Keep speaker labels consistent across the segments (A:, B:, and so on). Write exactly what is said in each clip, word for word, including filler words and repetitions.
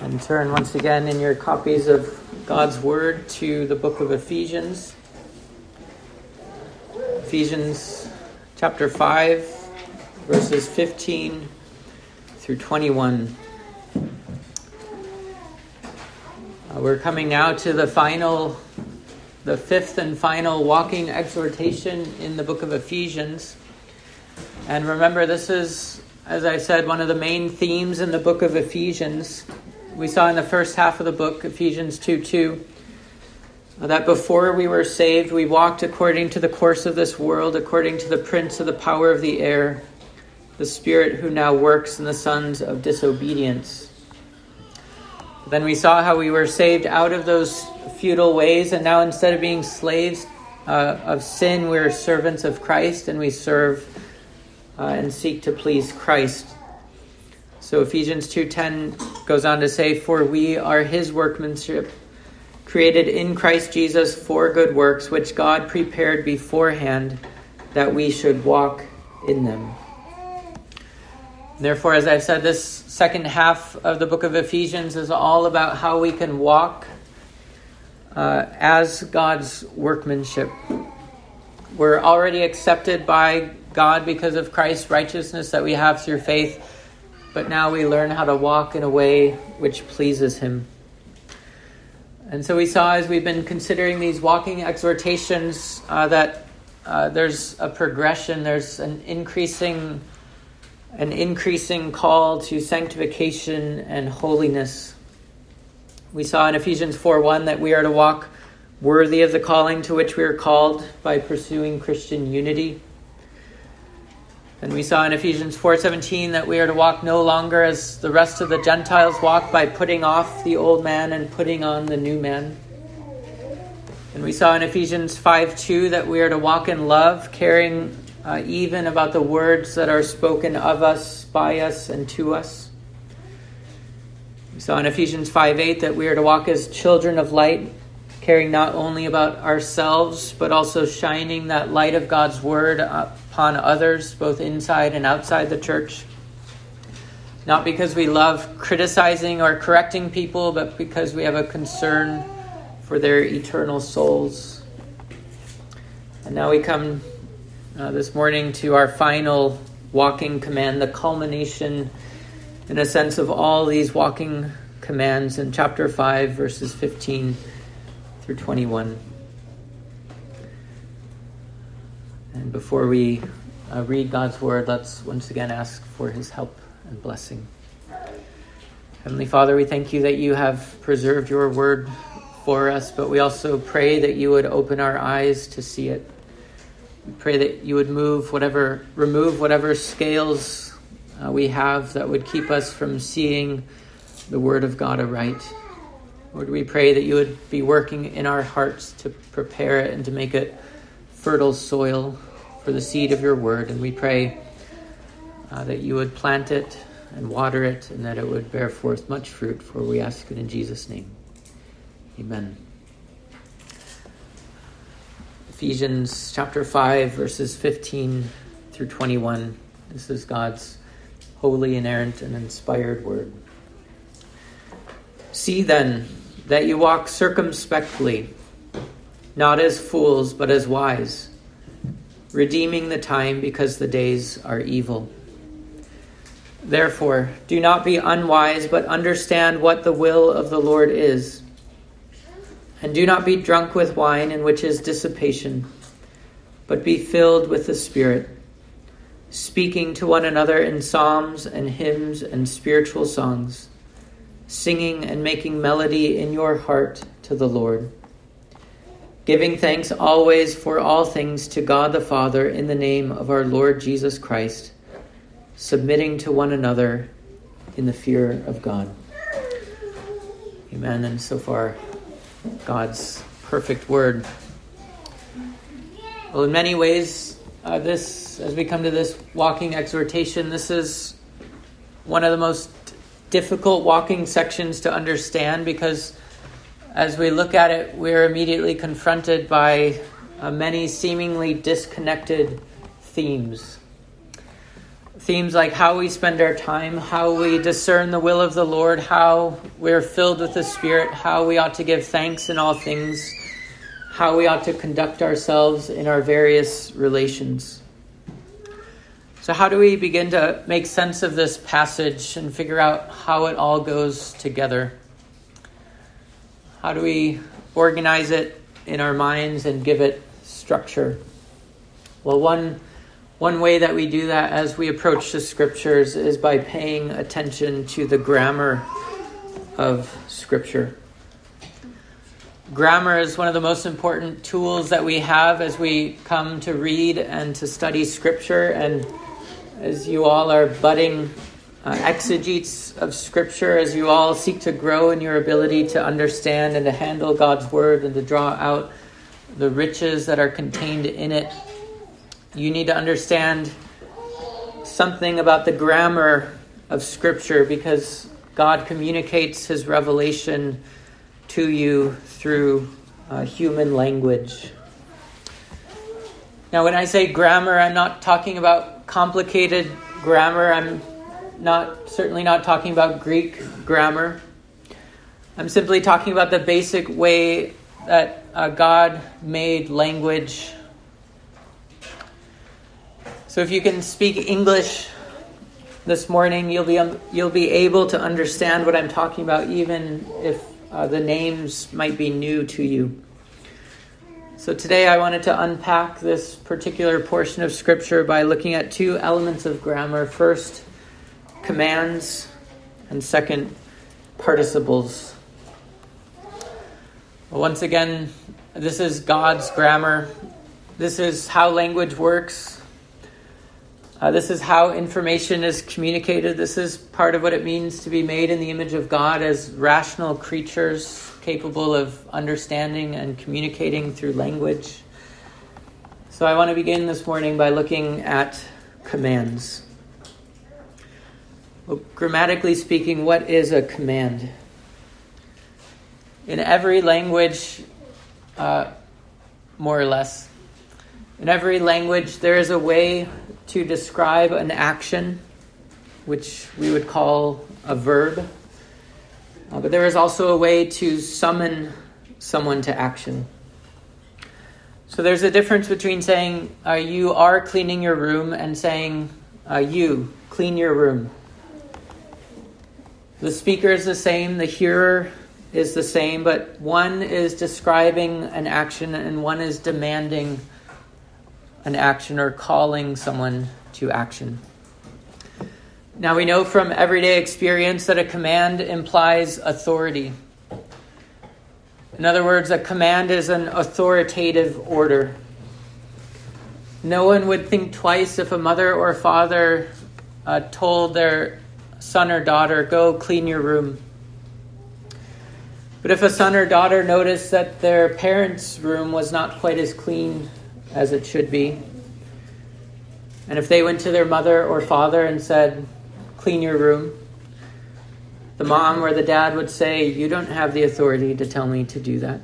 A: And turn once again in your copies of God's Word to the book of Ephesians. Ephesians chapter five, verses fifteen through twenty-one. Uh, we're coming now to the final, the fifth and final walking exhortation in the book of Ephesians. And remember, this is, as I said, one of the main themes in the book of Ephesians. We saw in the first half of the book, Ephesians two two, that before we were saved, we walked according to the course of this world, according to the prince of the power of the air, the spirit who now works in the sons of disobedience. Then we saw how we were saved out of those futile ways, and now instead of being slaves uh, of sin, we're servants of Christ, and we serve uh, and seek to please Christ. So Ephesians two ten goes on to say, "For we are his workmanship, created in Christ Jesus for good works, which God prepared beforehand that we should walk in them." Therefore, as I've said, this second half of the book of Ephesians is all about how we can walk uh, as God's workmanship. We're already accepted by God because of Christ's righteousness that we have through faith. But now we learn how to walk in a way which pleases him. And so we saw, as we've been considering these walking exhortations, uh, that uh, there's a progression, there's an increasing, an increasing call to sanctification and holiness. We saw in Ephesians four one that we are to walk worthy of the calling to which we are called by pursuing Christian unity. And we saw in Ephesians four seventeen that we are to walk no longer as the rest of the Gentiles walk, by putting off the old man and putting on the new man. And we saw in Ephesians five two that we are to walk in love, caring uh, even about the words that are spoken of us, by us, and to us. We saw in Ephesians five eight that we are to walk as children of light, caring not only about ourselves, but also shining that light of God's word upon others, both inside and outside the church. Not because we love criticizing or correcting people, but because we have a concern for their eternal souls. And now we come uh, this morning to our final walking command, the culmination, in a sense, of all these walking commands in chapter five, verses fifteen through twenty-one. And before we uh, read God's word, let's once again ask for his help and blessing. Heavenly Father, we thank you that you have preserved your word for us, but we also pray that you would open our eyes to see it. We pray that you would move whatever, remove whatever scales uh, we have that would keep us from seeing the word of God aright. Lord, we pray that you would be working in our hearts to prepare it and to make it fertile soil for the seed of your word. And we pray uh, that you would plant it and water it, and that it would bear forth much fruit, for we ask it in Jesus' name. Amen. Ephesians chapter five, verses fifteen through twenty-one. This is God's holy, inerrant, and inspired word. "See then that you walk circumspectly, not as fools, but as wise, redeeming the time, because the days are evil. Therefore, do not be unwise, but understand what the will of the Lord is. And do not be drunk with wine, in which is dissipation, but be filled with the Spirit, speaking to one another in psalms and hymns and spiritual songs, singing and making melody in your heart to the Lord, giving thanks always for all things to God the Father in the name of our Lord Jesus Christ, submitting to one another in the fear of God." Amen. And so far, God's perfect word. Well, in many ways, uh, this, as we come to this walking exhortation, this is one of the most difficult walking sections to understand, because as we look at it, we're immediately confronted by uh, many seemingly disconnected themes. Themes like how we spend our time, how we discern the will of the Lord, how we're filled with the Spirit, how we ought to give thanks in all things, how we ought to conduct ourselves in our various relations. So how do we begin to make sense of this passage and figure out how it all goes together? How do we organize it in our minds and give it structure? Well, one One way that we do that as we approach the scriptures is by paying attention to the grammar of scripture. Grammar is one of the most important tools that we have as we come to read and to study scripture. And as you all are budding uh, exegetes of scripture, as you all seek to grow in your ability to understand and to handle God's word and to draw out the riches that are contained in it, you need to understand something about the grammar of Scripture, because God communicates his revelation to you through uh, human language. Now, when I say grammar, I'm not talking about complicated grammar. I'm not certainly not talking about Greek grammar. I'm simply talking about the basic way that uh, God made language. So if you can speak English this morning, you'll be um, you'll be able to understand what I'm talking about, even if uh, the names might be new to you. So today I wanted to unpack this particular portion of Scripture by looking at two elements of grammar. First, commands, and second, participles. Well, once again, this is God's grammar. This is how language works. Uh, this is how information is communicated. This is part of what it means to be made in the image of God as rational creatures capable of understanding and communicating through language. So I want to begin this morning by looking at commands. Well, grammatically speaking, what is a command? In every language, uh, more or less, in every language there is a way to describe an action, which we would call a verb. Uh, but there is also a way to summon someone to action. So there's a difference between saying, uh, you are cleaning your room, and saying, uh, you, clean your room. The speaker is the same, the hearer is the same, but one is describing an action and one is demanding an action or calling someone to action. Now we know from everyday experience that a command implies authority. In other words, a command is an authoritative order. No one would think twice if a mother or father uh, told their son or daughter, go clean your room. But if a son or daughter noticed that their parents' room was not quite as clean as it should be, and if they went to their mother or father and said, clean your room, the mom or the dad would say, you don't have the authority to tell me to do that.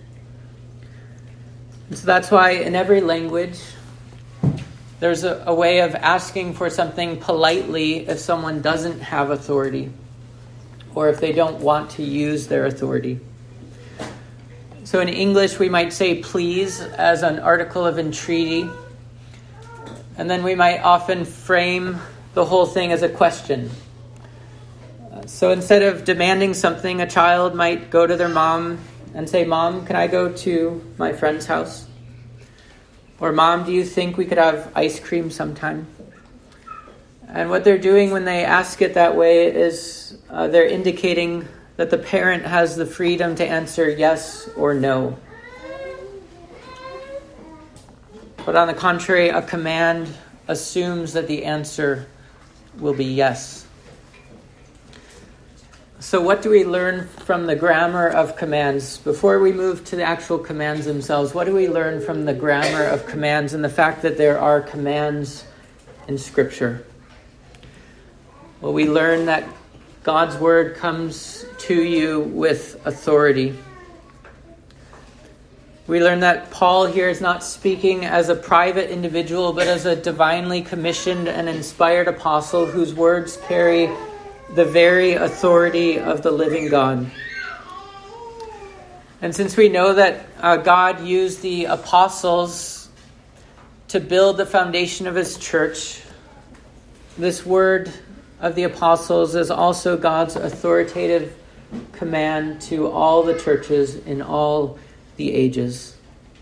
A: And so that's why in every language, there's a, a way of asking for something politely if someone doesn't have authority, or if they don't want to use their authority. So in English, we might say please as an article of entreaty. And then we might often frame the whole thing as a question. Uh, so instead of demanding something, a child might go to their mom and say, Mom, can I go to my friend's house? Or Mom, do you think we could have ice cream sometime? And what they're doing when they ask it that way is uh, they're indicating that the parent has the freedom to answer yes or no. But on the contrary, a command assumes that the answer will be yes. So what do we learn from the grammar of commands? Before we move to the actual commands themselves, what do we learn from the grammar of commands and the fact that there are commands in Scripture? Well, we learn that God's word comes to you with authority. We learn that Paul here is not speaking as a private individual, but as a divinely commissioned and inspired apostle whose words carry the very authority of the living God. And since we know that uh, God used the apostles to build the foundation of his church, this word of the apostles is also God's authoritative command to all the churches in all the ages.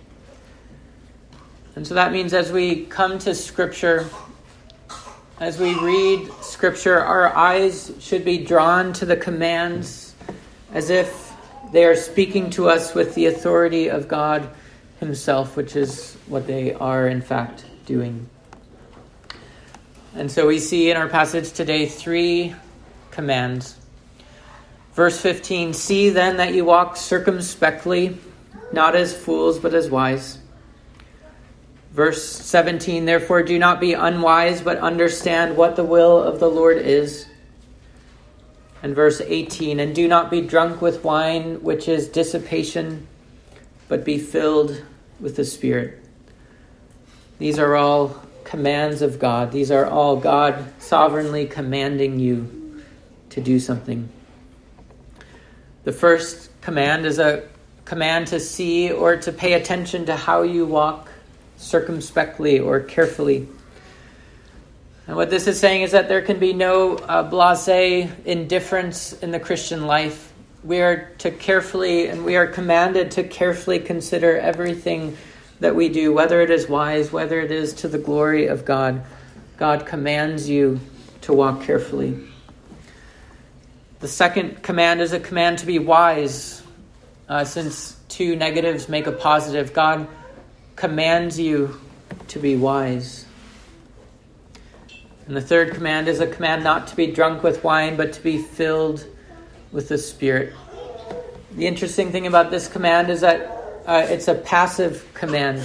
A: And so that means as we come to Scripture, as we read Scripture, our eyes should be drawn to the commands as if they are speaking to us with the authority of God himself, which is what they are in fact doing. And so we see in our passage today three commands. Verse fifteen, see then that you walk circumspectly, not as fools, but as wise. Verse seventeen, therefore do not be unwise, but understand what the will of the Lord is. And verse eighteen, and do not be drunk with wine, which is dissipation, but be filled with the Spirit. These are all commands of God. These are all God sovereignly commanding you to do something. The first command is a command to see or to pay attention to how you walk circumspectly or carefully. And what this is saying is that there can be no uh, blasé indifference in the Christian life. We are to carefully, and we are commanded to carefully consider everything that we do, whether it is wise, whether it is to the glory of God. God commands you to walk carefully. The second command is a command to be wise. Uh, since two negatives make a positive, God commands you to be wise. And the third command is a command not to be drunk with wine, but to be filled with the Spirit. The interesting thing about this command is that uh, it's a passive command.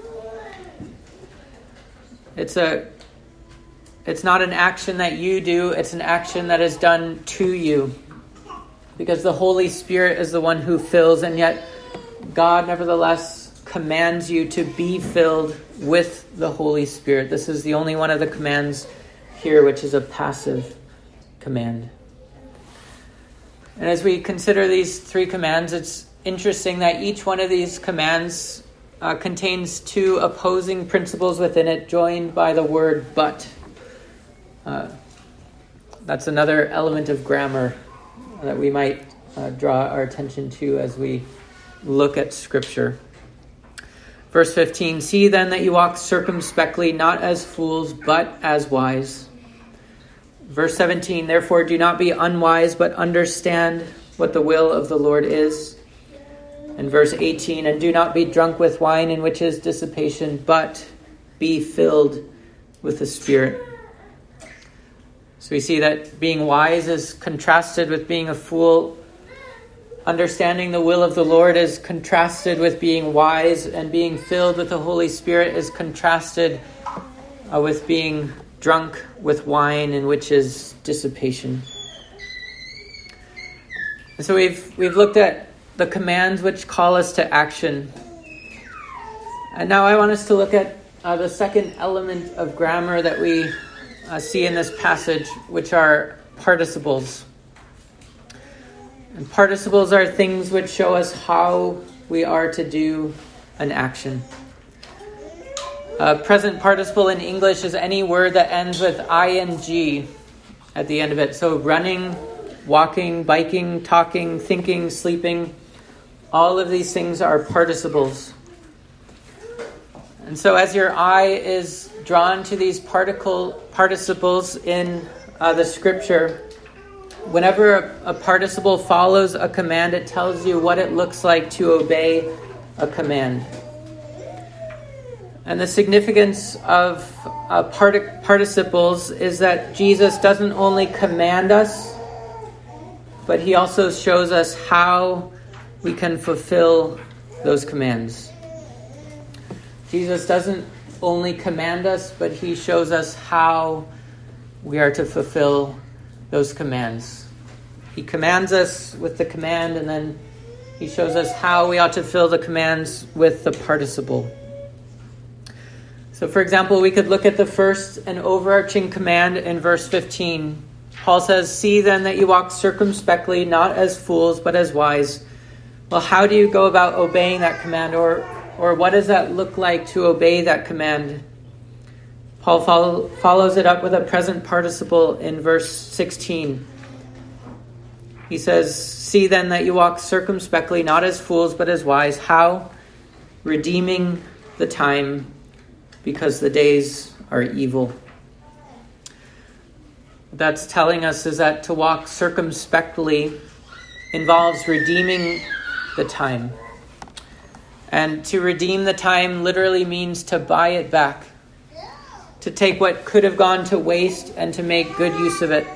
A: It's a It's not an action that you do, it's an action that is done to you. Because the Holy Spirit is the one who fills, and yet God nevertheless commands you to be filled with the Holy Spirit. This is the only one of the commands here which is a passive command. And as we consider these three commands, it's interesting that each one of these commands uh, contains two opposing principles within it, joined by the word but. Uh, that's another element of grammar that we might uh, draw our attention to as we look at Scripture. Verse fifteen, see then that you walk circumspectly, not as fools, but as wise. Verse seventeen, therefore do not be unwise, but understand what the will of the Lord is. And verse eighteen, and do not be drunk with wine, in which is dissipation, but be filled with the Spirit. So we see that being wise is contrasted with being a fool. Understanding the will of the Lord is contrasted with being wise, and being filled with the Holy Spirit is contrasted uh, with being drunk with wine, in which is dissipation. And so we've we've looked at the commands which call us to action. And now I want us to look at uh, the second element of grammar that we Uh, see in this passage, which are participles. And participles are things which show us how we are to do an action. A present participle in English is any word that ends with ing at the end of it. So running, walking, biking, talking, thinking, sleeping, all of these things are participles. And so as your eye is drawn to these particle participles in uh, the Scripture, whenever a, a participle follows a command, it tells you what it looks like to obey a command. And the significance of uh, part- participles is that Jesus doesn't only command us, but he also shows us how we can fulfill those commands. Jesus doesn't only command us, but he shows us how we are to fulfill those commands. He commands us with the command, and then He shows us how we ought to fill the commands with the participle. So, for example, we could look at the first and overarching command in verse fifteen. Paul says, "See then that you walk circumspectly, not as fools, but as wise." Well, how do you go about obeying that command? Or, or what does that look like to obey that command? Paul follow, follows it up with a present participle in verse sixteen. He says, "See then that you walk circumspectly, not as fools, but as wise." How? Redeeming the time, because the days are evil. What that's telling us is that to walk circumspectly involves redeeming the time. And to redeem the time literally means to buy it back, to take what could have gone to waste and to make good use of it.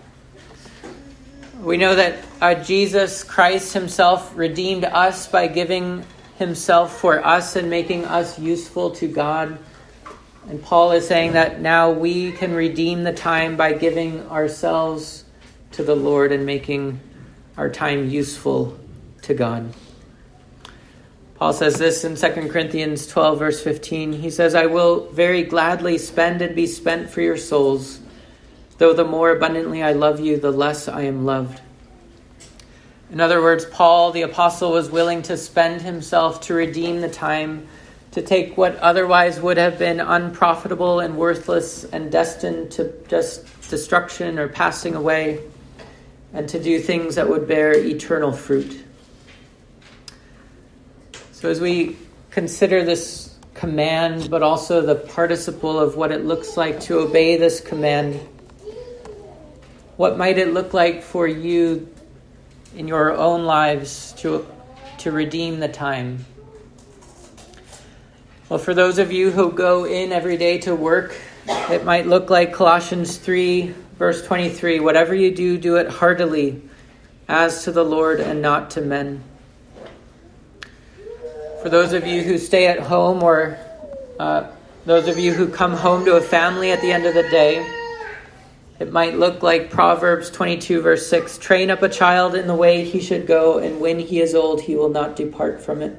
A: We know that uh, Jesus Christ himself redeemed us by giving himself for us and making us useful to God. And Paul is saying that now we can redeem the time by giving ourselves to the Lord and making our time useful to God. Paul says this in Second Corinthians twelve, verse fifteen. He says, "I will very gladly spend and be spent for your souls. Though the more abundantly I love you, the less I am loved." In other words, Paul, the apostle, was willing to spend himself to redeem the time, to take what otherwise would have been unprofitable and worthless and destined to just destruction or passing away, and to do things that would bear eternal fruit. So as we consider this command, but also the participle of what it looks like to obey this command, what might it look like for you in your own lives to, to redeem the time? Well, for those of you who go in every day to work, it might look like Colossians three, verse twenty-three. "Whatever you do, do it heartily, as to the Lord and not to men." For those of you who stay at home, or uh, those of you who come home to a family at the end of the day, it might look like Proverbs twenty-two, verse six. "Train up a child in the way he should go, and when he is old, he will not depart from it."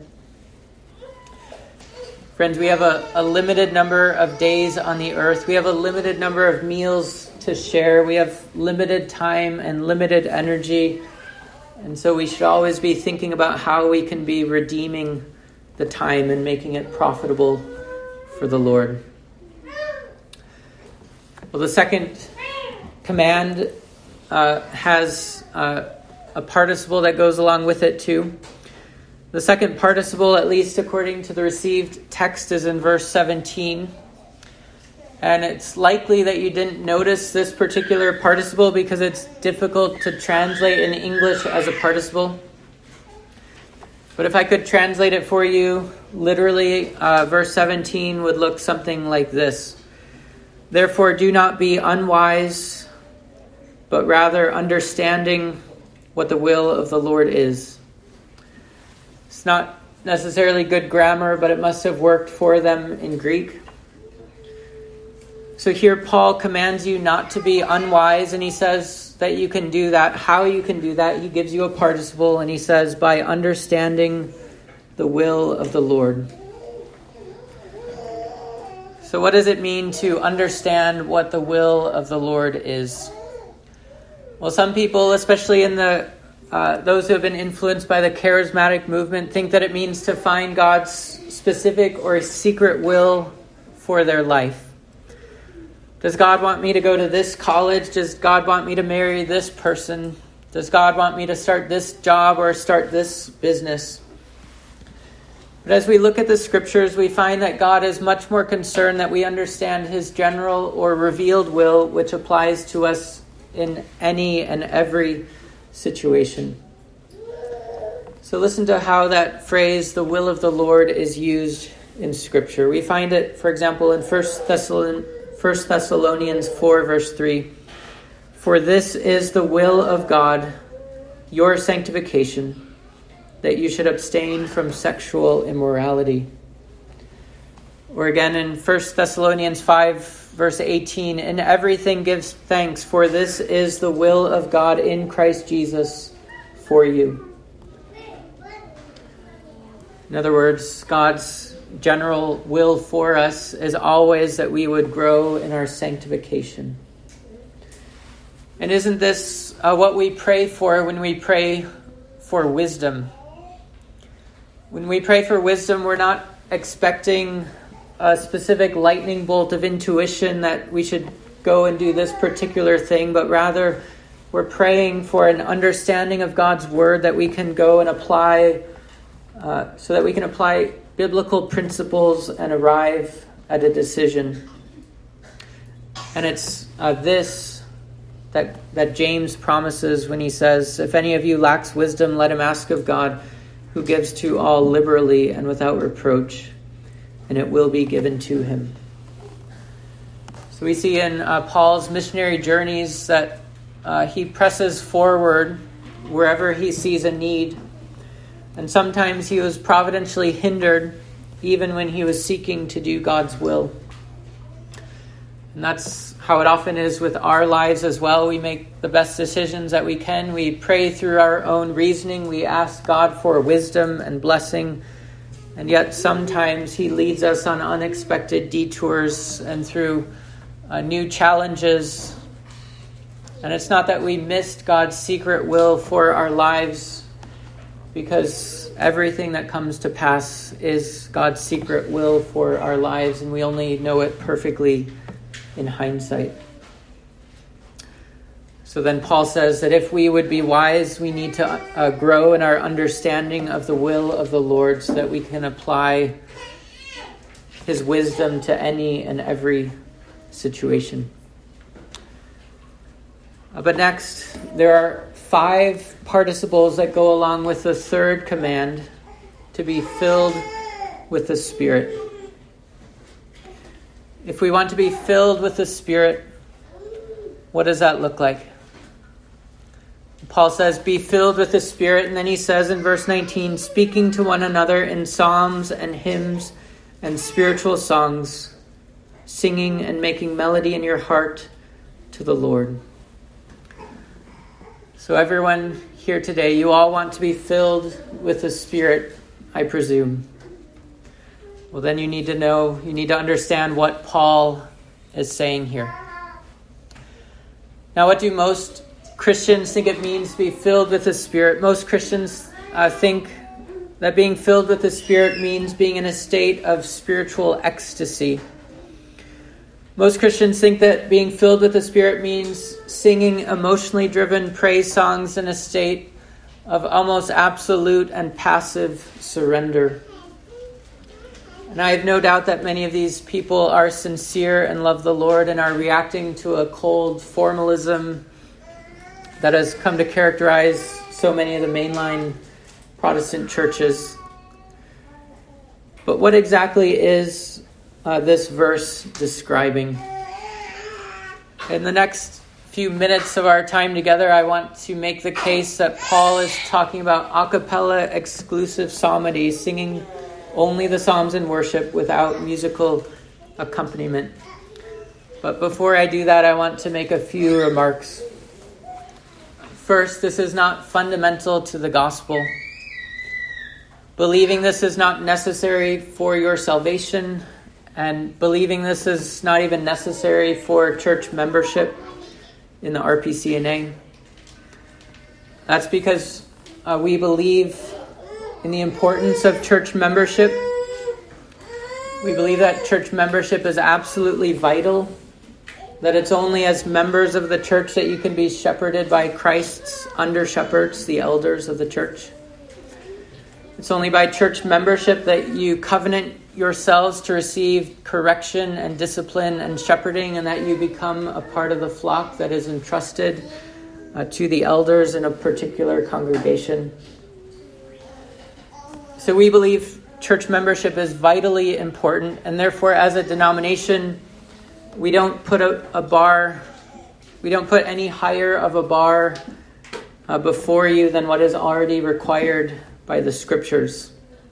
A: Friends, we have a, a limited number of days on the earth. We have a limited number of meals to share. We have limited time and limited energy. And so we should always be thinking about how we can be redeeming the time and making it profitable for the Lord. Well, the second command uh, has uh, a participle that goes along with it too. The second participle, at least according to the received text, is in verse seventeen. And it's likely that you didn't notice this particular participle because it's difficult to translate in English as a participle. But if I could translate it for you, literally, uh, verse seventeen would look something like this. "Therefore do not be unwise, but rather understanding what the will of the Lord is." It's not necessarily good grammar, but it must have worked for them in Greek. So here Paul commands you not to be unwise, and he says that you can do that. How you can do that, he gives you a participle, and he says, by understanding the will of the Lord. So what does it mean to understand what the will of the Lord is? Well, some people, especially in the uh, those who have been influenced by the charismatic movement, think that it means to find God's specific or secret will for their life. Does God want me to go to this college? Does God want me to marry this person? Does God want me to start this job or start this business? But as we look at the scriptures, we find that God is much more concerned that we understand his general or revealed will, which applies to us in any and every situation. So listen to how that phrase, the will of the Lord, is used in scripture. We find it, for example, in First Thessalonians four, verse three. "For this is the will of God, your sanctification, that you should abstain from sexual immorality." Or again in First Thessalonians five, verse eighteen, "In everything gives thanks, for this is the will of God in Christ Jesus for you." In other words, God's general will for us is always that we would grow in our sanctification. And isn't this uh, what we pray for when we pray for wisdom? When we pray for wisdom, we're not expecting a specific lightning bolt of intuition that we should go and do this particular thing, but rather we're praying for an understanding of God's word that we can go and apply, uh, so that we can apply biblical principles and arrive at a decision. And it's uh, this that that James promises when he says, "If any of you lacks wisdom, let him ask of God, who gives to all liberally and without reproach, and it will be given to him." So we see in uh, Paul's missionary journeys that uh, he presses forward wherever he sees a need. And sometimes he was providentially hindered even when he was seeking to do God's will. And that's how it often is with our lives as well. We make the best decisions that we can. We pray through our own reasoning. We ask God for wisdom and blessing. And yet sometimes he leads us on unexpected detours and through uh, new challenges. And it's not that we missed God's secret will for our lives, because everything that comes to pass is God's secret will for our lives, and we only know it perfectly in hindsight. So then Paul says that if we would be wise, we need to uh, grow in our understanding of the will of the Lord so that we can apply his wisdom to any and every situation. Uh, but next, there are five participles that go along with the third command, to be filled with the Spirit. If we want to be filled with the Spirit, what does that look like? Paul says, be filled with the Spirit, and then he says in verse nineteen, speaking to one another in psalms and hymns and spiritual songs, singing and making melody in your heart to the Lord. So everyone here today, you all want to be filled with the Spirit, I presume. Well, then you need to know, you need to understand what Paul is saying here. Now, what do most Christians think it means to be filled with the Spirit? Most Christians uh, think that being filled with the Spirit means being in a state of spiritual ecstasy. Most Christians think that being filled with the Spirit means singing emotionally driven praise songs in a state of almost absolute and passive surrender. And I have no doubt that many of these people are sincere and love the Lord and are reacting to a cold formalism that has come to characterize so many of the mainline Protestant churches. But what exactly is uh, this verse describing? In the next few minutes of our time together, I want to make the case that Paul is talking about a cappella exclusive psalmody, singing only the psalms in worship without musical accompaniment. But before I do that, I want to make a few remarks. First, this is not fundamental to the gospel. Believing this is not necessary for your salvation, and believing this is not even necessary for church membership in the R P C N A. That's because uh, we believe in the importance of church membership. We believe that church membership is absolutely vital, that it's only as members of the church that you can be shepherded by Christ's under-shepherds, the elders of the church. It's only by church membership that you covenant yourselves to receive correction and discipline and shepherding, and that you become a part of the flock that is entrusted uh, to the elders in a particular congregation. So we believe church membership is vitally important, and therefore as a denomination, we don't put a, a bar, we don't put any higher of a bar uh, before you than what is already required by the scriptures.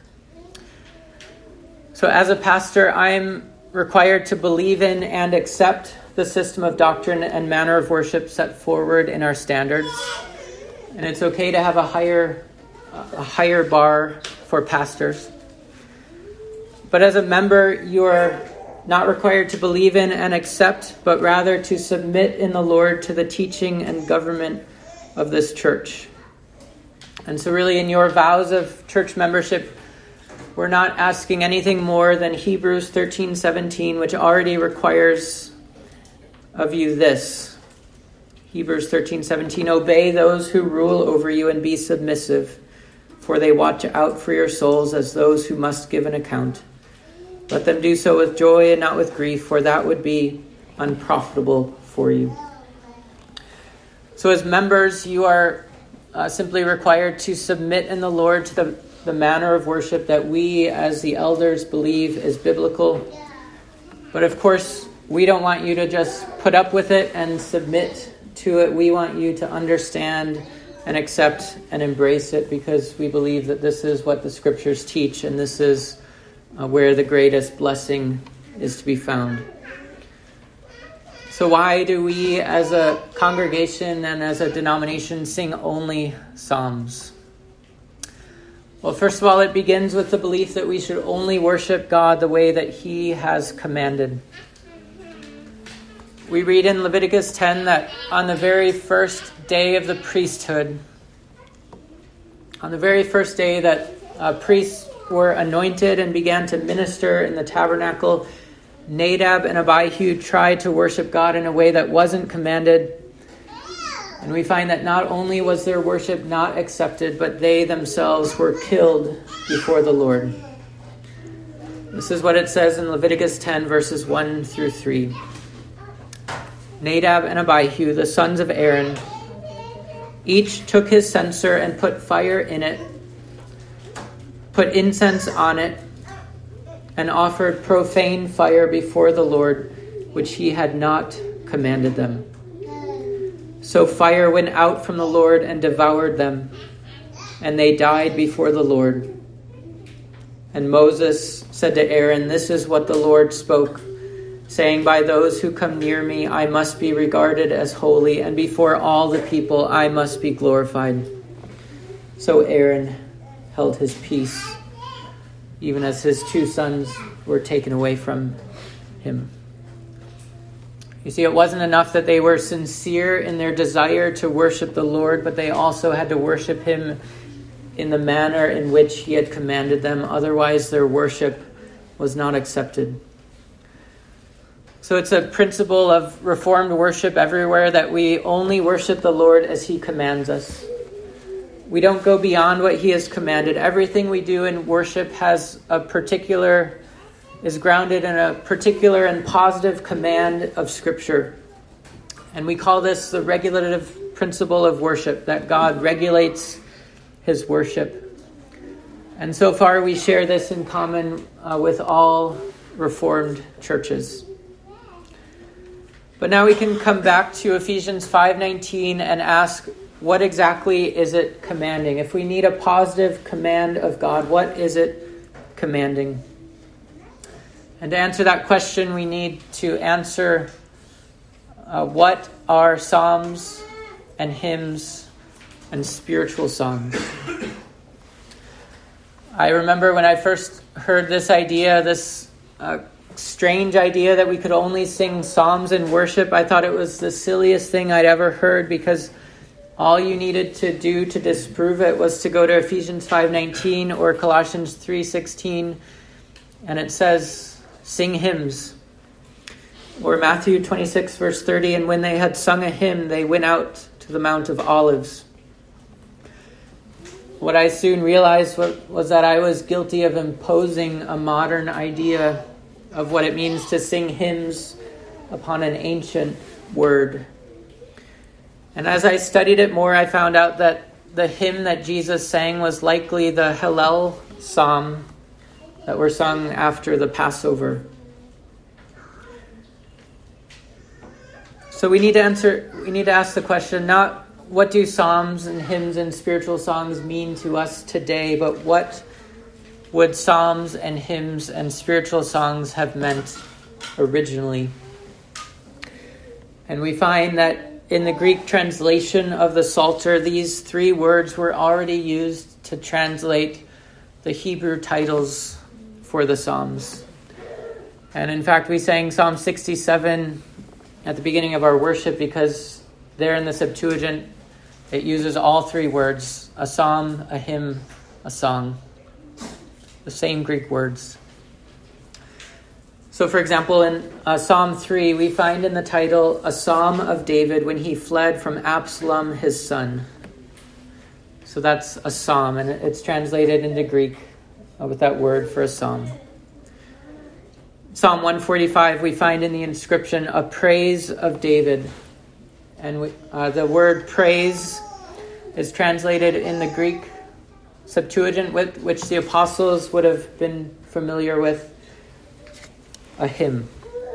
A: So as a pastor, I'm required to believe in and accept the system of doctrine and manner of worship set forward in our standards. And it's okay to have a higher, a higher bar for pastors. But as a member, you are not required to believe in and accept, but rather to submit in the Lord to the teaching and government of this church. And so really in your vows of church membership, we're not asking anything more than Hebrews thirteen seventeen, which already requires of you this. Hebrews thirteen seventeen, obey those who rule over you and be submissive, for they watch out for your souls as those who must give an account. Let them do so with joy and not with grief, for that would be unprofitable for you. So as members, you are uh, simply required to submit in the Lord to the, the manner of worship that we as the elders believe is biblical. But of course, we don't want you to just put up with it and submit to it. We want you to understand and accept and embrace it, because we believe that this is what the scriptures teach, and this is uh, where the greatest blessing is to be found. So why do we as a congregation and as a denomination sing only psalms? Well, first of all, it begins with the belief that we should only worship God the way that he has commanded. We read in Leviticus ten that on the very first day of the priesthood, on the very first day that uh, priests were anointed and began to minister in the tabernacle, Nadab and Abihu tried to worship God in a way that wasn't commanded. And we find that not only was their worship not accepted, but they themselves were killed before the Lord. This is what it says in Leviticus ten, verses one through three. Nadab and Abihu, the sons of Aaron, each took his censer and put fire in it, put incense on it, and offered profane fire before the Lord, which he had not commanded them. So fire went out from the Lord and devoured them, and they died before the Lord. And Moses said to Aaron, "This is what the Lord spoke, saying, by those who come near me, I must be regarded as holy, and before all the people, I must be glorified." So Aaron held his peace, even as his two sons were taken away from him. You see, it wasn't enough that they were sincere in their desire to worship the Lord, but they also had to worship him in the manner in which he had commanded them. Otherwise, their worship was not accepted. So it's a principle of Reformed worship everywhere that we only worship the Lord as he commands us. We don't go beyond what he has commanded. Everything we do in worship has a particular, is grounded in a particular and positive command of Scripture. And we call this the regulative principle of worship, that God regulates his worship. And so far we share this in common uh, with all Reformed churches. But now we can come back to Ephesians five nineteen and ask, what exactly is it commanding? If we need a positive command of God, what is it commanding? And to answer that question, we need to answer uh, what are psalms and hymns and spiritual songs? I remember when I first heard this idea, this uh, strange idea that we could only sing psalms in worship. I thought it was the silliest thing I'd ever heard, because all you needed to do to disprove it was to go to Ephesians five nineteen or Colossians three sixteen, and it says, sing hymns. Or Matthew twenty-six, verse thirty, and when they had sung a hymn, they went out to the Mount of Olives. What I soon realized was that I was guilty of imposing a modern idea of what it means to sing hymns upon an ancient word. And as I studied it more, I found out that the hymn that Jesus sang was likely the Hallel psalm that were sung after the Passover. So we need to answer, we need to ask the question, not what do psalms and hymns and spiritual songs mean to us today, but what would psalms and hymns and spiritual songs have meant originally? And we find that in the Greek translation of the Psalter, these three words were already used to translate the Hebrew titles for for the Psalms. And in fact, we sang Psalm sixty-seven at the beginning of our worship because there in the Septuagint, it uses all three words, a psalm, a hymn, a song. The same Greek words. So for example, in uh, Psalm three, we find in the title, a psalm of David when he fled from Absalom, his son. So that's a psalm, and it's translated into Greek uh, with that word for a psalm. Psalm one forty-five, we find in the inscription, a praise of David. And we, uh, the word praise is translated in the Greek Septuagint, with which the apostles would have been familiar with, a hymn.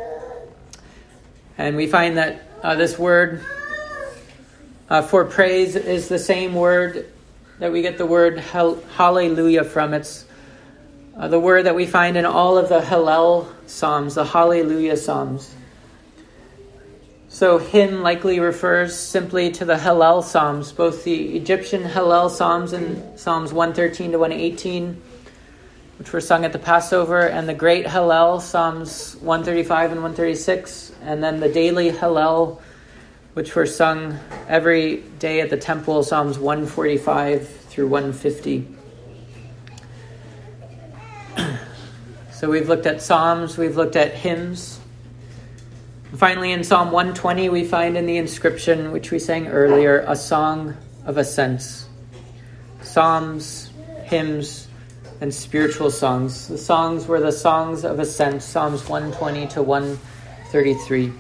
A: And we find that uh, this word uh, for praise is the same word that we get the word hal- hallelujah from. It's uh, the word that we find in all of the Hallel Psalms, the Hallelujah Psalms. So hymn likely refers simply to the Hallel Psalms, both the Egyptian Hallel Psalms in Psalms one thirteen to one eighteen, which were sung at the Passover, and the Great Hallel, Psalms one thirty-five and one thirty-six, and then the daily Hallel, which were sung every day at the temple, Psalms one forty-five through one fifty. So we've looked at Psalms, we've looked at hymns. Finally, in Psalm one twenty, we find in the inscription, which we sang earlier, a song of ascents. Psalms, hymns, and spiritual songs. The songs were the songs of ascent, Psalms one twenty to one thirty-three.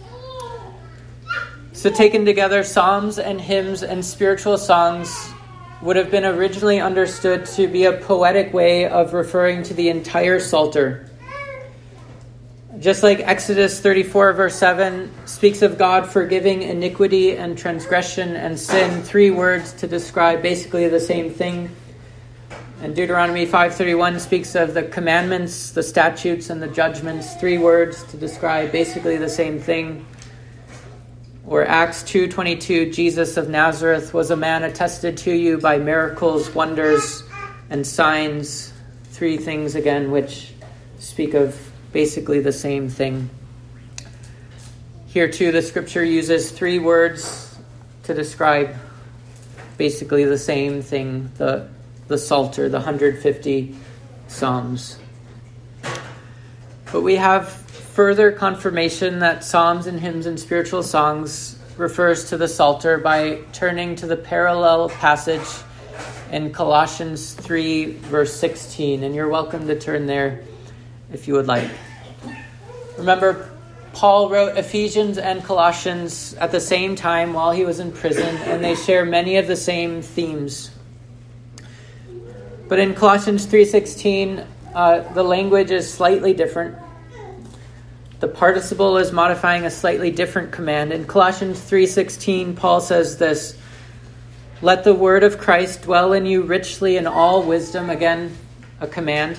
A: So taken together, psalms and hymns and spiritual songs would have been originally understood to be a poetic way of referring to the entire Psalter. Just like Exodus thirty-four verse seven speaks of God forgiving iniquity and transgression and sin, three words to describe basically the same thing. And Deuteronomy five thirty-one speaks of the commandments, the statutes, and the judgments, three words to describe basically the same thing. Or Acts two twenty-two, Jesus of Nazareth was a man attested to you by miracles, wonders, and signs, three things again which speak of basically the same thing. Here too, the scripture uses three words to describe basically the same thing, the, the Psalter, the one hundred fifty Psalms. But we have further confirmation that psalms and hymns and spiritual songs refers to the Psalter by turning to the parallel passage in Colossians three verse sixteen. And you're welcome to turn there if you would like. Remember, Paul wrote Ephesians and Colossians at the same time while he was in prison, and they share many of the same themes. But in Colossians three sixteen, uh, the language is slightly different. The participle is modifying a slightly different command. In Colossians three sixteen, Paul says this, "Let the word of Christ dwell in you richly in all wisdom." Again, a command.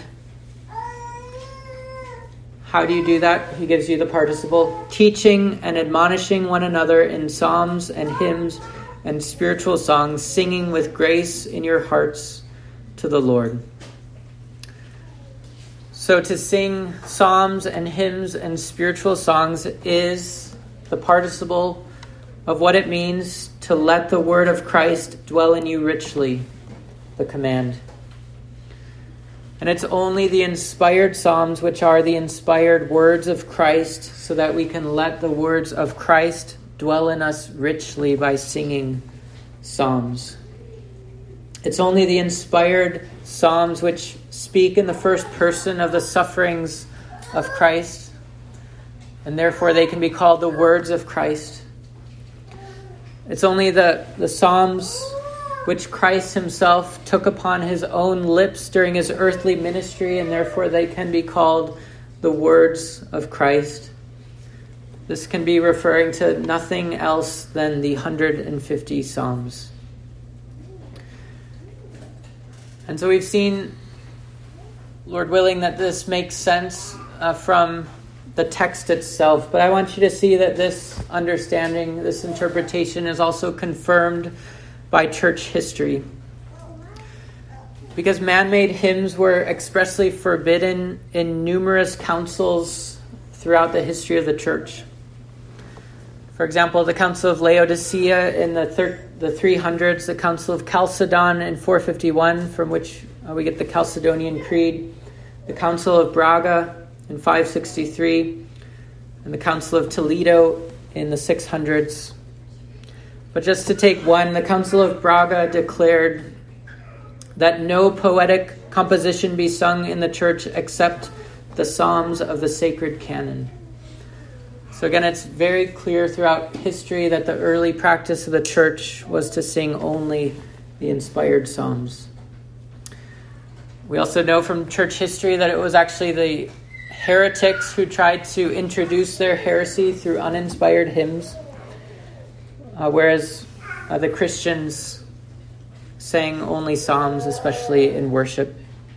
A: How do you do that? He gives you the participle. "Teaching and admonishing one another in psalms and hymns and spiritual songs, singing with grace in your hearts to the Lord." So to sing psalms and hymns and spiritual songs is the participle of what it means to let the word of Christ dwell in you richly, the command. And it's only the inspired psalms which are the inspired words of Christ, so that we can let the words of Christ dwell in us richly by singing psalms. It's only the inspired psalms which speak in the first person of the sufferings of Christ, and therefore they can be called the words of Christ. It's only the, the psalms which Christ himself took upon his own lips during his earthly ministry, and therefore they can be called the words of Christ. This can be referring to nothing else than the one hundred fifty Psalms. And so we've seen, Lord willing, that this makes sense uh, from the text itself. But I want you to see that this understanding, this interpretation is also confirmed by church history. because man-made hymns were expressly forbidden in numerous councils throughout the history of the church. For example, the Council of Laodicea in the, thir- the three hundreds, the Council of Chalcedon in four fifty-one, from which uh, we get the Chalcedonian Creed, the Council of Braga in five sixty-three, and the Council of Toledo in the six hundreds. But just to take one, the Council of Braga declared that no poetic composition be sung in the church except the Psalms of the sacred canon. So again, it's very clear throughout history that the early practice of the church was to sing only the inspired Psalms. We also know from church history that it was actually the heretics who tried to introduce their heresy through uninspired hymns, uh, whereas uh, the Christians sang only Psalms, especially in worship.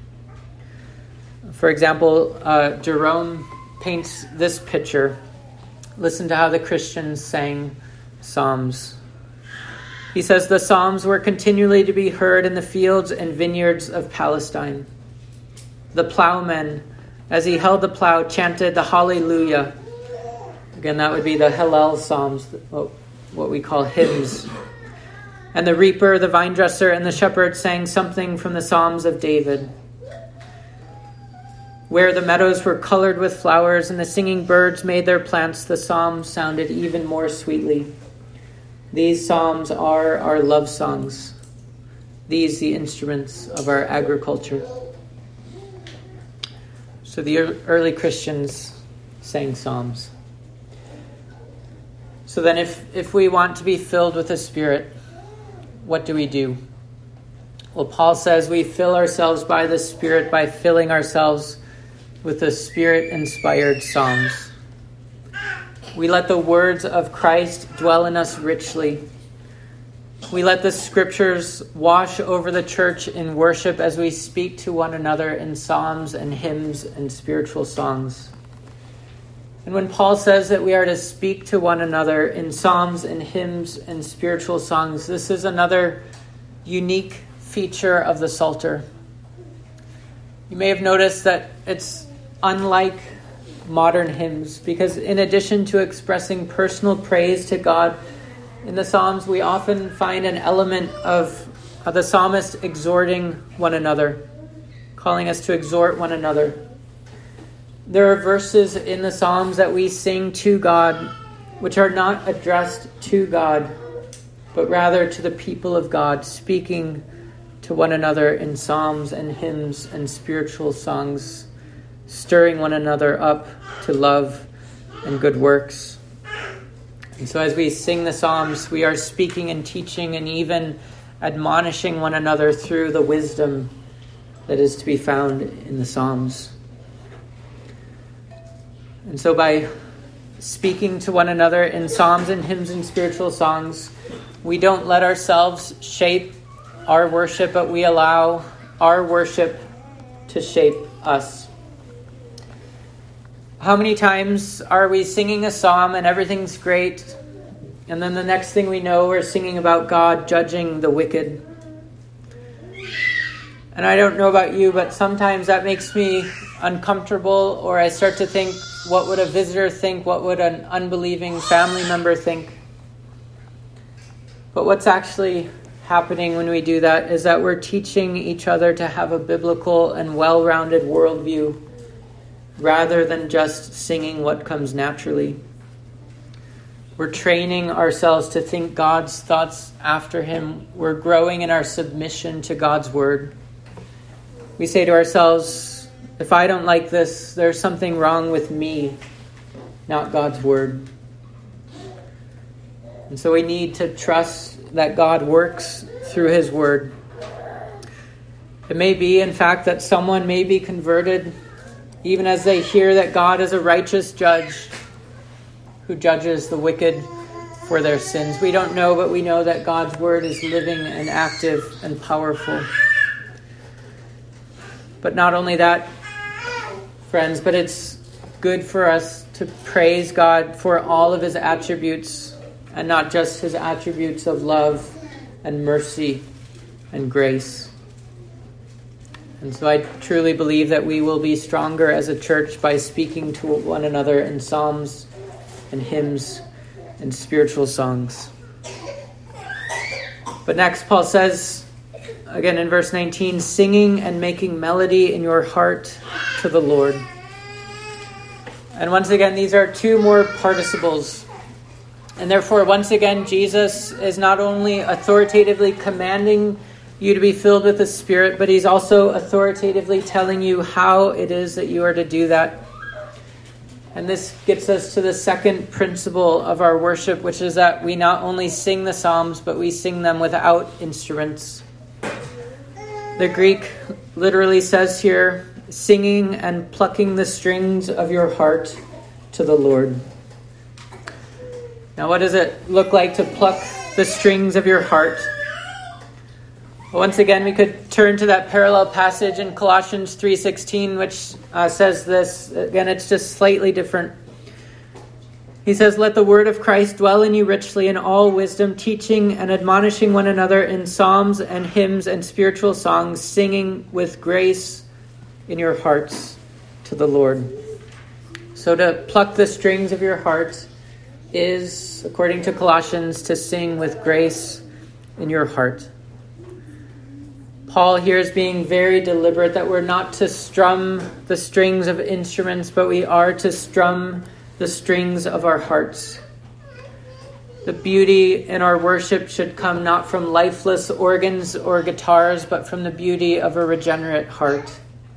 A: For example, uh, Jerome paints this picture. Listen to how the Christians sang Psalms. He says, "The Psalms were continually to be heard in the fields and vineyards of Palestine. The plowman, as he held the plow, chanted the Hallelujah." Again, that would be the Hallel Psalms, what we call hymns. "And the reaper, the vine dresser, and the shepherd sang something from the Psalms of David. Where the meadows were colored with flowers and the singing birds made their plants, the psalms sounded even more sweetly. These psalms are our love songs, these the instruments of our agriculture." So the early Christians sang psalms. So then if, if we want to be filled with the Spirit, what do we do? Well, Paul says we fill ourselves by the Spirit by filling ourselves with the Spirit-inspired psalms. We let the words of Christ dwell in us richly. We let the scriptures wash over the church in worship as we speak to one another in psalms and hymns and spiritual songs. And when Paul says that we are to speak to one another in psalms and hymns and spiritual songs, this is another unique feature of the Psalter. You may have noticed that it's unlike modern hymns, because in addition to expressing personal praise to God, in the Psalms we often find an element of, of the psalmist exhorting one another, calling us to exhort one another. There are verses in the Psalms that we sing to God, which are not addressed to God, but rather to the people of God, speaking to one another in psalms and hymns and spiritual songs, stirring one another up to love and good works. And so as we sing the Psalms, we are speaking and teaching and even admonishing one another through the wisdom that is to be found in the Psalms. And so by speaking to one another in psalms and hymns and spiritual songs, we don't let ourselves shape our worship, but we allow our worship to shape us. How many times are we singing a psalm and everything's great, and then the next thing we know, we're singing about God judging the wicked? And I don't know about you, but sometimes that makes me uncomfortable, or I start to think, what would a visitor think? What would an unbelieving family member think? But what's actually happening when we do that is that we're teaching each other to have a biblical and well-rounded worldview, rather than just singing what comes naturally. We're training ourselves to think God's thoughts after Him. We're growing in our submission to God's word. We say to ourselves, if I don't like this, there's something wrong with me, not God's word. And so we need to trust that God works through His word. It may be, in fact, that someone may be converted even as they hear that God is a righteous judge who judges the wicked for their sins. We don't know, but we know that God's word is living and active and powerful. But not only that, friends, but it's good for us to praise God for all of His attributes, and not just His attributes of love and mercy and grace. And so I truly believe that we will be stronger as a church by speaking to one another in psalms and hymns and spiritual songs. But next, Paul says, again in verse nineteen, singing and making melody in your heart to the Lord. And once again, these are two more participles. And therefore, once again, Jesus is not only authoritatively commanding you to be filled with the Spirit, but he's also authoritatively telling you how it is that you are to do that. And this gets us to the second principle of our worship, which is that we not only sing the Psalms, but we sing them without instruments. The Greek literally says here, singing and plucking the strings of your heart to the Lord. Now, what does it look like to pluck the strings of your heart? Once again, we could turn to that parallel passage in Colossians three sixteen, which uh, says this. Again, it's just slightly different. He says, let the word of Christ dwell in you richly in all wisdom, teaching and admonishing one another in psalms and hymns and spiritual songs, singing with grace in your hearts to the Lord. So to pluck the strings of your heart is, according to Colossians, to sing with grace in your heart. Paul here is being very deliberate that we're not to strum the strings of instruments, but we are to strum the strings of our hearts. The beauty in our worship should come not from lifeless organs or guitars, but from the beauty of a regenerate heart.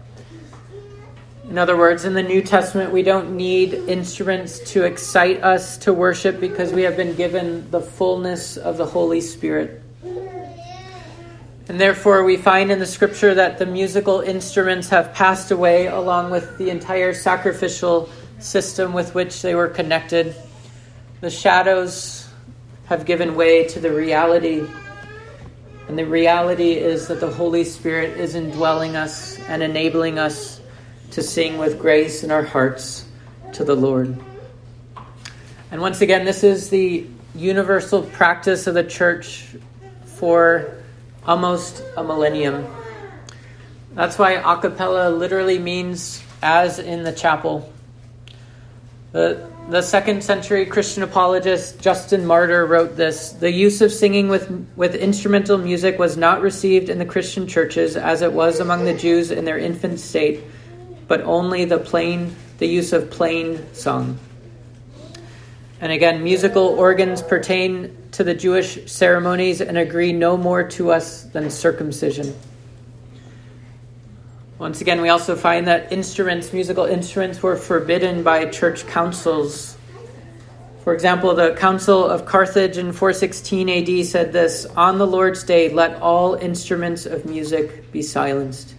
A: In other words, in the New Testament, we don't need instruments to excite us to worship because we have been given the fullness of the Holy Spirit. And therefore, we find in the scripture that the musical instruments have passed away along with the entire sacrificial system with which they were connected. The shadows have given way to the reality. And the reality is that the Holy Spirit is indwelling us and enabling us to sing with grace in our hearts to the Lord. And once again, this is the universal practice of the church for almost a millennium. That's why a cappella literally means as in the chapel. The, the second century Christian apologist Justin Martyr wrote this: the use of singing with, with instrumental music was not received in the Christian churches as it was among the Jews in their infant state, but only the plain, the use of plain song. And again, musical organs pertain to the Jewish ceremonies and agree no more to us than circumcision. Once again, we also find that instruments, musical instruments, were forbidden by church councils. For example, the Council of Carthage in four sixteen A D said this: on the Lord's day, let all instruments of music be silenced.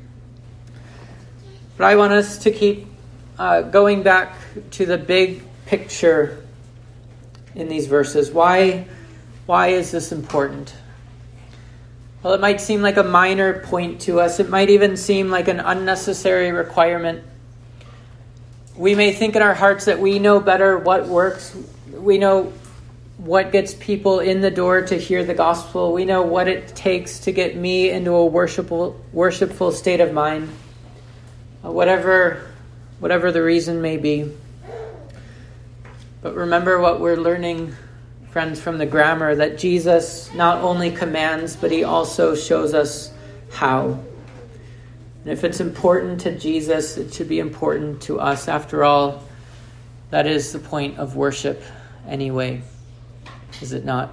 A: But I want us to keep uh, going back to the big picture in these verses. Why, why is this important? Well, it might seem like a minor point to us. It might even seem like an unnecessary requirement. We may think in our hearts that we know better what works. We know what gets people in the door to hear the gospel. We know what it takes to get me into a worshipful, worshipful state of mind. Uh, whatever, whatever the reason may be. But remember what we're learning, friends, from the grammar, that Jesus not only commands, but he also shows us how. And if it's important to Jesus, it should be important to us. After all, that is the point of worship anyway, is it not?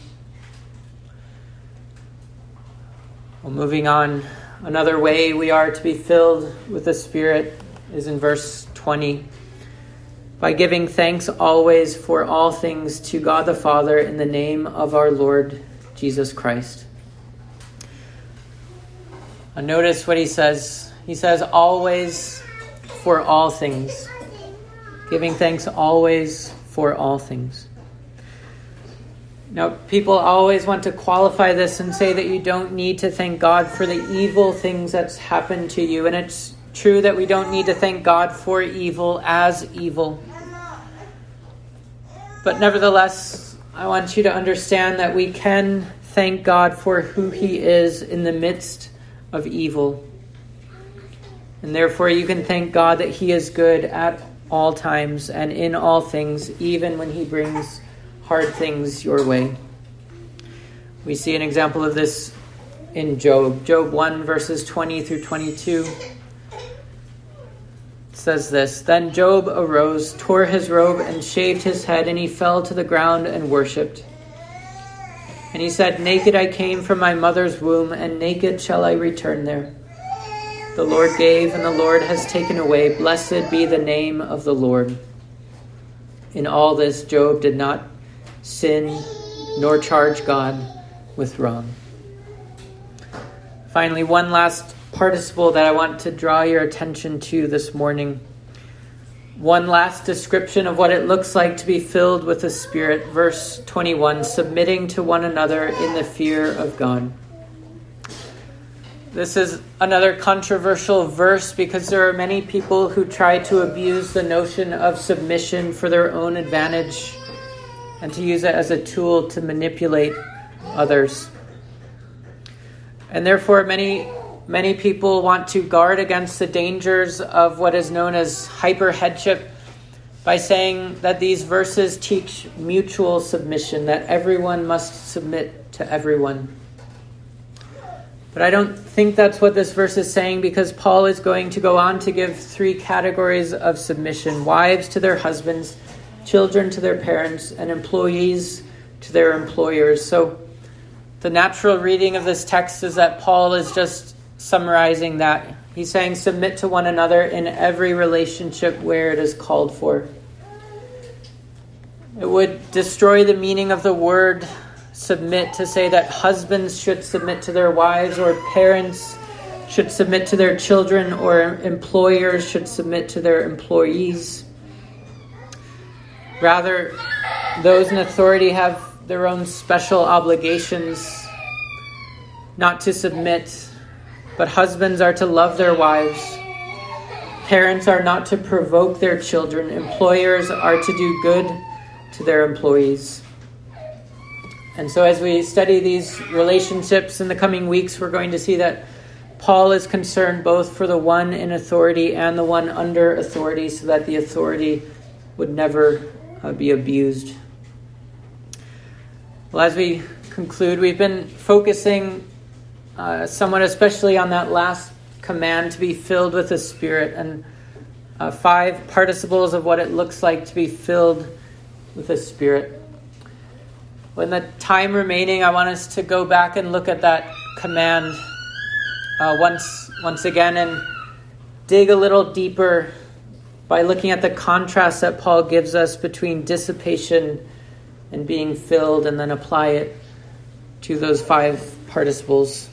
A: Well, moving on, another way we are to be filled with the Spirit is in verse twenty. By giving thanks always for all things to God the Father in the name of our Lord Jesus Christ. And notice what he says. He says, always for all things. Giving thanks always for all things. Now, people always want to qualify this and say that you don't need to thank God for the evil things that's happened to you. And it's true that we don't need to thank God for evil as evil. But nevertheless, I want you to understand that we can thank God for who he is in the midst of evil. And therefore you can thank God that he is good at all times and in all things, even when he brings hard things your way. We see an example of this in Job. Job one, verses twenty through twenty-two. Says this, "Then Job arose, tore his robe, and shaved his head, and he fell to the ground and worshipped. And he said, 'Naked I came from my mother's womb, and naked shall I return there. The Lord gave, and the Lord has taken away. Blessed be the name of the Lord.' In all this, Job did not sin, nor charge God with wrong." Finally, one last participle that I want to draw your attention to this morning. One last description of what it looks like to be filled with the Spirit. Verse twenty-one, "Submitting to one another in the fear of God." This is another controversial verse because there are many people who try to abuse the notion of submission for their own advantage and to use it as a tool to manipulate others. And therefore many Many people want to guard against the dangers of what is known as hyper-headship by saying that these verses teach mutual submission, that everyone must submit to everyone. But I don't think that's what this verse is saying, because Paul is going to go on to give three categories of submission: wives to their husbands, children to their parents, and employees to their employers. So the natural reading of this text is that Paul is just summarizing that. He's saying submit to one another in every relationship where it is called for. It would destroy the meaning of the word submit to say that husbands should submit to their wives, or parents should submit to their children, or employers should submit to their employees. Rather, those in authority have their own special obligations not to submit. But husbands are to love their wives. Parents are not to provoke their children. Employers are to do good to their employees. And so as we study these relationships in the coming weeks, we're going to see that Paul is concerned both for the one in authority and the one under authority, so that the authority would never uh, be abused. Well, as we conclude, we've been focusing Uh, somewhat especially on that last command to be filled with the Spirit, and uh, five participles of what it looks like to be filled with the Spirit. When the time remaining, I want us to go back and look at that command uh, once, once again and dig a little deeper by looking at the contrast that Paul gives us between dissipation and being filled, and then apply it to those five participles.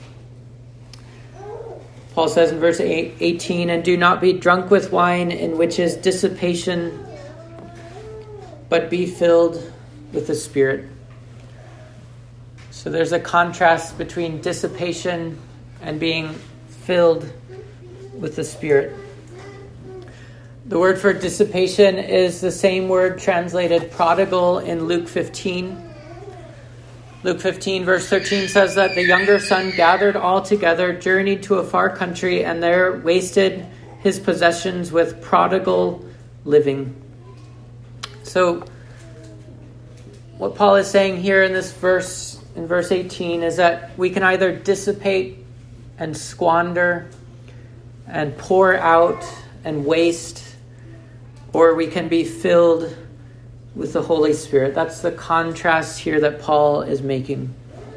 A: Paul says in verse eighteen, "And do not be drunk with wine, in which is dissipation, but be filled with the Spirit." So there's a contrast between dissipation and being filled with the Spirit. The word for dissipation is the same word translated prodigal in Luke fifteen. Luke fifteen, verse thirteen says that the younger son gathered all together, journeyed to a far country, and there wasted his possessions with prodigal living. So what Paul is saying here in this verse, in verse eighteen, is that we can either dissipate and squander and pour out and waste, or we can be filled with the Holy Spirit. That's the contrast here that Paul is making.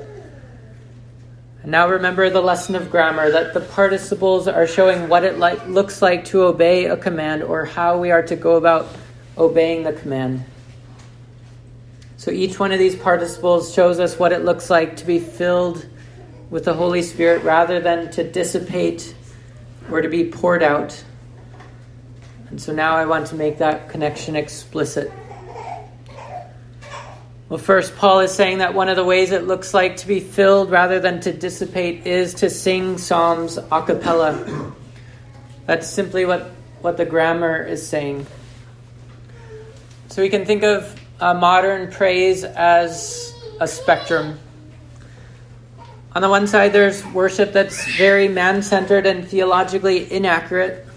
A: And now remember the lesson of grammar, that the participles are showing what it like, looks like to obey a command, or how we are to go about obeying the command. So each one of these participles shows us what it looks like to be filled with the Holy Spirit rather than to dissipate or to be poured out. And so now I want to make that connection explicit. Well, first, Paul is saying that one of the ways it looks like to be filled rather than to dissipate is to sing psalms a cappella. That's simply what, what the grammar is saying. So we can think of uh, modern praise as a spectrum. On the one side, there's worship that's very man-centered and theologically inaccurate.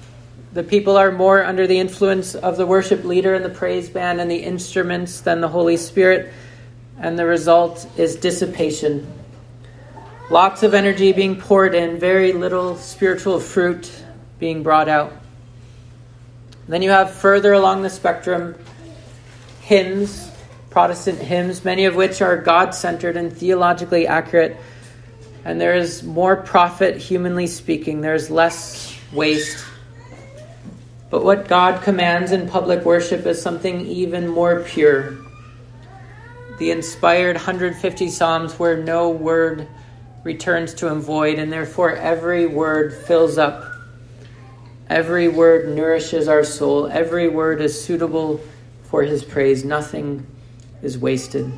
A: the people are more under the influence of the worship leader and the praise band and the instruments than the Holy Spirit, and the result is dissipation. Lots of energy being poured in, very little spiritual fruit being brought out. Then you have further along the spectrum hymns, Protestant hymns, many of which are God-centered and theologically accurate. And there is more profit, humanly speaking. There's less waste. But what God commands in public worship is something even more pure. The inspired one hundred fifty Psalms where no word returns to him void, and therefore every word fills up. Every word nourishes our soul. Every word is suitable for his praise. Nothing is wasted.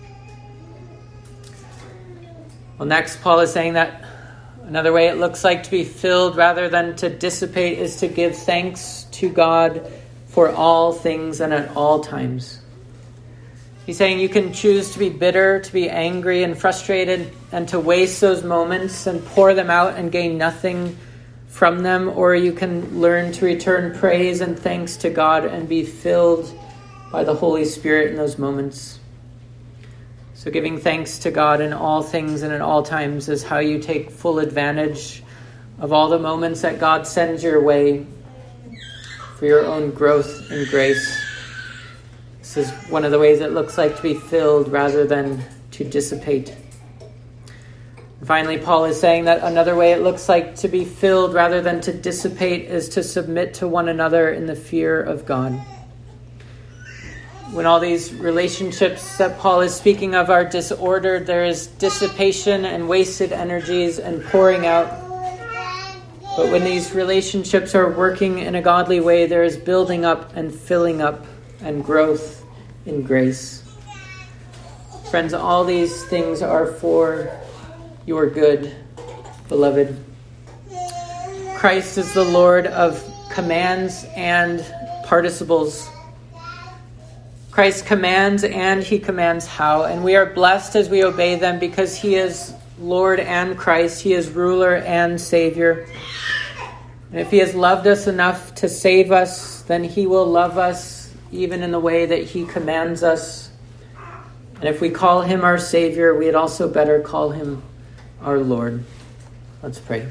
A: Well, next, Paul is saying that another way it looks like to be filled rather than to dissipate is to give thanks to God for all things and at all times. He's saying you can choose to be bitter, to be angry and frustrated, and to waste those moments and pour them out and gain nothing from them, or you can learn to return praise and thanks to God and be filled by the Holy Spirit in those moments. So giving thanks to God in all things and at all times is how you take full advantage of all the moments that God sends your way for your own growth and grace. This is one of the ways it looks like to be filled rather than to dissipate. And finally, Paul is saying that another way it looks like to be filled rather than to dissipate is to submit to one another in the fear of God. When all these relationships that Paul is speaking of are disordered, there is dissipation and wasted energies and pouring out. But when these relationships are working in a godly way, there is building up and filling up and growth in grace. Friends, all these things are for your good, beloved. Christ is the Lord of commands and participles. Christ commands and he commands how, and we are blessed as we obey them because he is Lord and Christ. He is ruler and Savior. And if he has loved us enough to save us, then he will love us even in the way that he commands us. And if we call him our Savior, we had also better call him our Lord. Let's pray.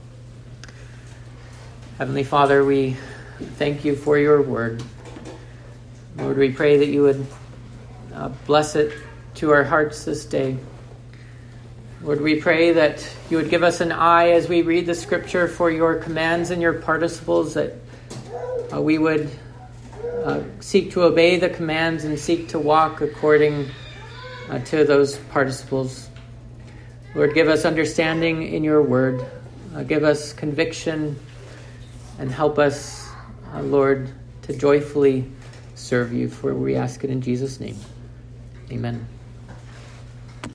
A: Heavenly Father, we thank you for your word. Lord, we pray that you would uh, bless it to our hearts this day. Lord, we pray that you would give us an eye as we read the scripture for your commands and your participles, that uh, we would uh, seek to obey the commands and seek to walk according uh, to those participles. Lord, give us understanding in your word. Uh, give us conviction and help us, uh, Lord, to joyfully serve you, for we ask it in Jesus' name. Amen.